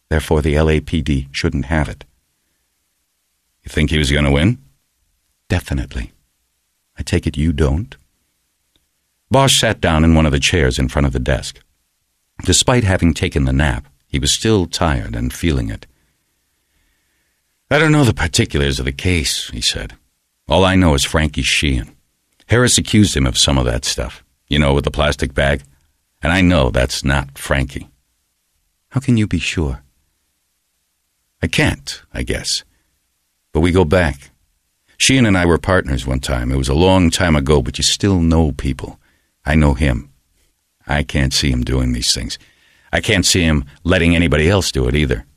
Therefore, the LAPD shouldn't have it. You think he was going to win? Definitely. I take it you don't? Bosch sat down in one of the chairs in front of the desk. Despite having taken the nap, he was still tired and feeling it. I don't know the particulars of the case, he said. All I know is Frankie Sheehan. Harris accused him of some of that stuff. You know, with the plastic bag? And I know that's not Frankie. How can you be sure? I can't, I guess. But we go back. Sheehan and I were partners one time. It was a long time ago, but you still know people. I know him. I can't see him doing these things. I can't see him letting anybody else do it either.